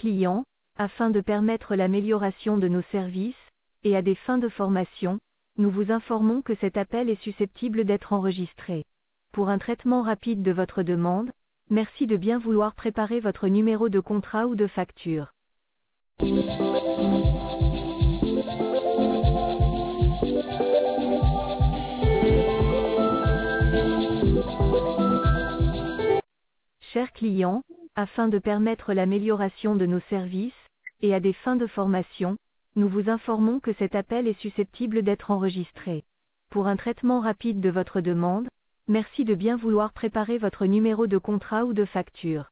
client, afin de permettre l'amélioration de nos services, et à des fins de formation, nous vous informons que cet appel est susceptible d'être enregistré. Pour un traitement rapide de votre demande, merci de bien vouloir préparer votre numéro de contrat ou de facture. Chers clients, afin de permettre l'amélioration de nos services, et à des fins de formation, nous vous informons que cet appel est susceptible d'être enregistré. Pour un traitement rapide de votre demande, merci de bien vouloir préparer votre numéro de contrat ou de facture.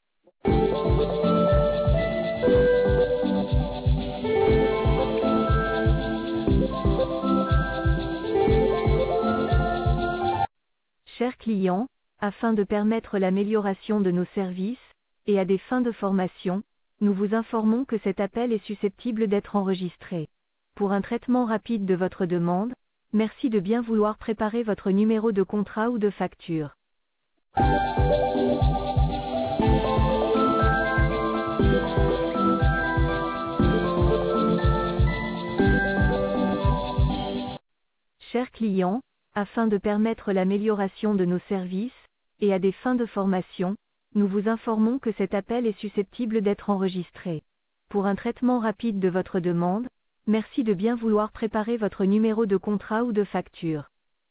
Chers clients, afin de permettre l'amélioration de nos services, et à des fins de formation, nous vous informons que cet appel est susceptible d'être enregistré. Pour un traitement rapide de votre demande, merci de bien vouloir préparer votre numéro de contrat ou de facture. Chers clients, afin de permettre l'amélioration de nos services, et à des fins de formation, nous vous informons que cet appel est susceptible d'être enregistré. Pour un traitement rapide de votre demande, merci de bien vouloir préparer votre numéro de contrat ou de facture.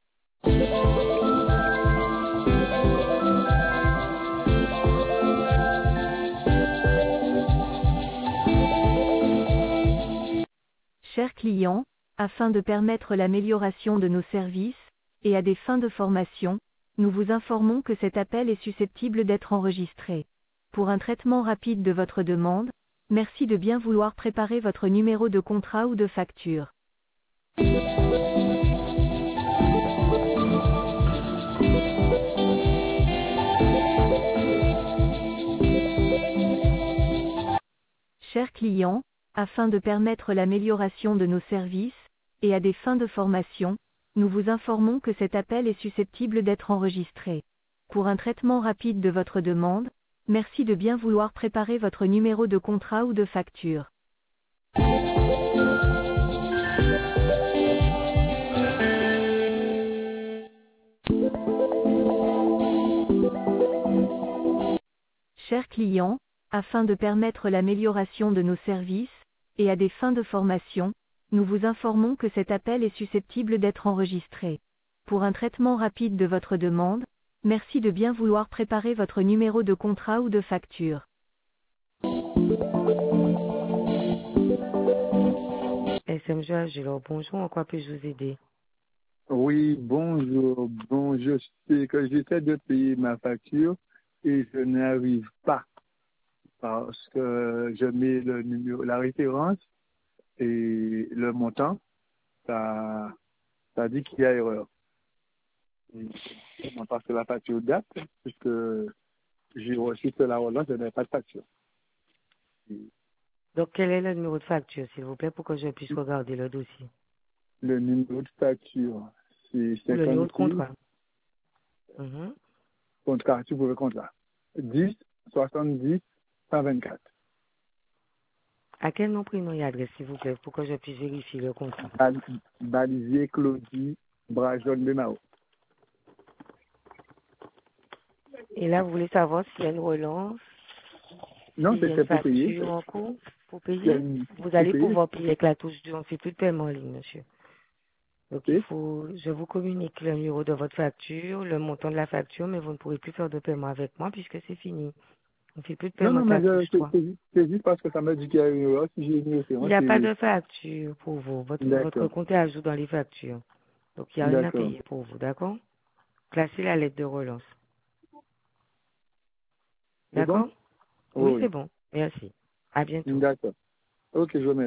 Chers clients, afin de permettre l'amélioration de nos services, et à des fins de formation, nous vous informons que cet appel est susceptible d'être enregistré. Pour un traitement rapide de votre demande, merci de bien vouloir préparer votre numéro de contrat ou de facture. Chers clients, afin de permettre l'amélioration de nos services, et à des fins de formation, nous vous informons que cet appel est susceptible d'être enregistré. Pour un traitement rapide de votre demande, merci de bien vouloir préparer votre numéro de contrat ou de facture. Chers clients, afin de permettre l'amélioration de nos services, et à des fins de formation, nous vous informons que cet appel est susceptible d'être enregistré. Pour un traitement rapide de votre demande, merci de bien vouloir préparer votre numéro de contrat ou de facture. SMG Agilor, bonjour, en quoi puis-je vous aider? Oui, bonjour. Bon, je sais que j'essaie de payer ma facture et je n'arrive pas parce que je mets le numéro, la référence et le montant, ça dit qu'il y a erreur. Parce que la facture date, puisque j'ai reçu que la relance, je n'ai pas de facture. Donc, quel est le numéro de facture, s'il vous plaît, pour que je puisse regarder le dossier? Le numéro de facture, c'est Ou le numéro de 56, contrat. contrat, tu peux le contrat. 10 70 124. À quel nom, prénom et adresse, s'il vous plaît, pour que je puisse vérifier le contrat? Balisier Claudie Brajon Bémao. Et là, vous voulez savoir s'il y a une relance, Non, s'il y a c'était une pour payer. facture en cours pour Il y a payer? Vous pour allez payer. pouvoir payer avec la touche du on ne fait plus de paiement en ligne, monsieur. Donc, Ok. je vous communique le numéro de votre facture, le montant de la facture, mais vous ne pourrez plus faire de paiement avec moi puisque c'est fini. On ne fait plus de Non, paiement non, avec la mais touche 3. c'est juste parce que ça m'a dit qu'il y a une erreur. Si j'ai une Il référence, n'y a pas c'est... de facture pour vous. Votre D'accord. compte est à jour dans les factures. Donc, il n'y a rien à D'accord. payer pour vous, d'accord? Classez la lettre de relance. C'est bon? D'accord? Oui, Oui, c'est bon. Merci. À oui. bientôt. D'accord. Ok, je vous remercie.